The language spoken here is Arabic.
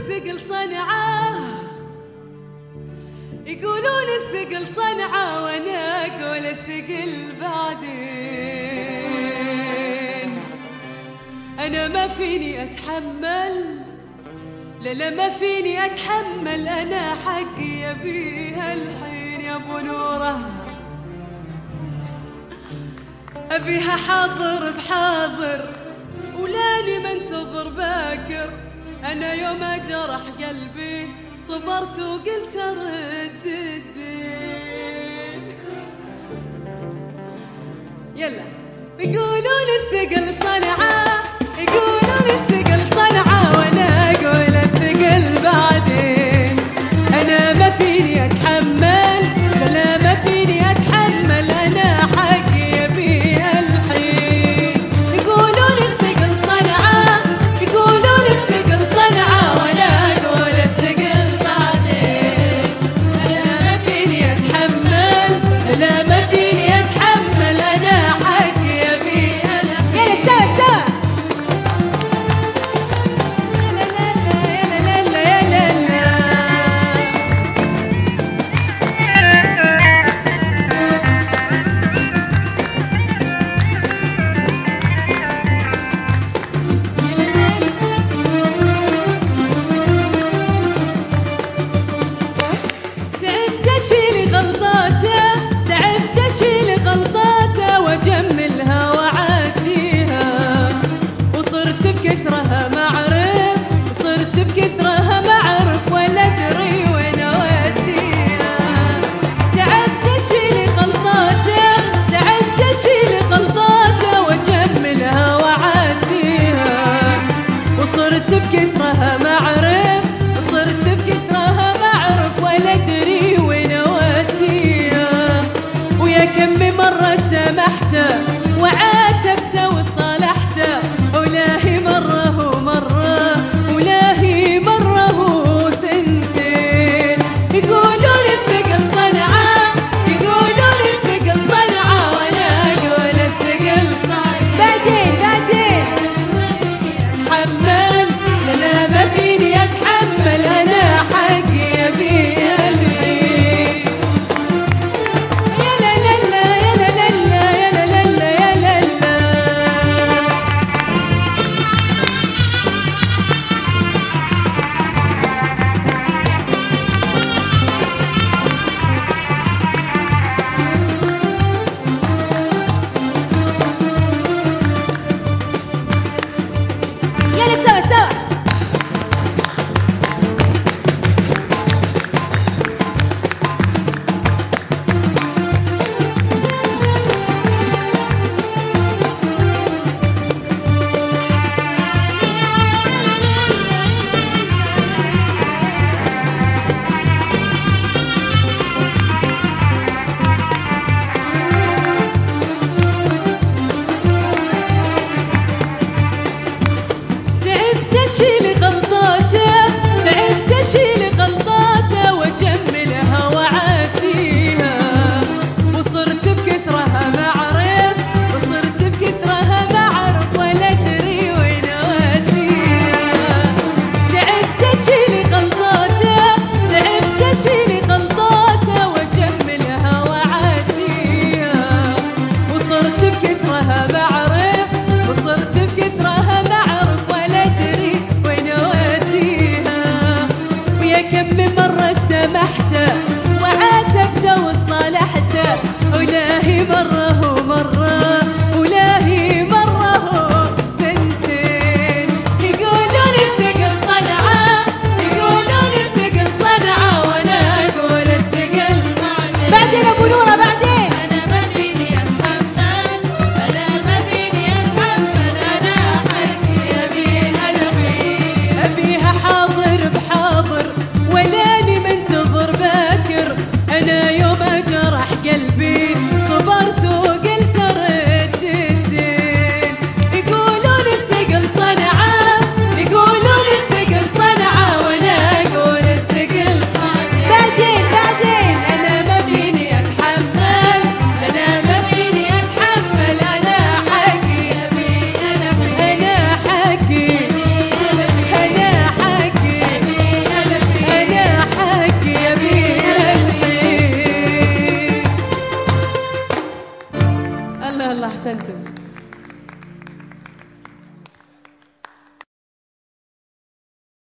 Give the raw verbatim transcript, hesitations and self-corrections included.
الثقل صنعه، يقولون الثقل صنعه وانا اقول الثقل بعدين. انا ما فيني اتحمل، لا لا ما فيني اتحمل، انا حقي ابيها الحين يا ابو نوره، ابيها حاضر بحاضر ولاني منتظر باكر. انا يوم جرح قلبي صبرت وقلت ارد الدين. يلا يقولون الثقل صنعه، يقولون الثقل صنعه وانا اقول الثقل بعدين. انا ما فيني اتحمل، لا لا ما فيني اتحمل، انا حقي ابيها الحين. يقولون الثقل صنعه، يقولون الثقل صنعه وانا اقول الثقل بعدين. انا ما فيني اتحمل، لا لا ما فيني اتحمل، انا حقي ابيها الحين. يلا سوا سوا واجملها واعديها، وصرت بكثرها ما اعرف، وصرت بكثرها ما اعرف ولا ادري وين اوديها. تعبت اشيل غلطاته، تعبت اشيل غلطاته واجملها واعديها، وصرت بكثرها ما اعرف، وصرت بكثرها ما اعرف ولا ادري وين اوديها. ويا كم مرة سامحته وعاتبته وصالحته، ولاهي مرة ومرة، ولاهي مرة وثنتين. يقولون الثقل صنعه، يقولون الثقل صنعه وانا اقول الثقل بعدين بعدين. اتحمل، لا لا ما فيني اتحمل، انا حقي ابيها الحين. يا لا لا لا يا لا لا لا يا لا لا لا يا لا لا. يلا سوا احسنتم.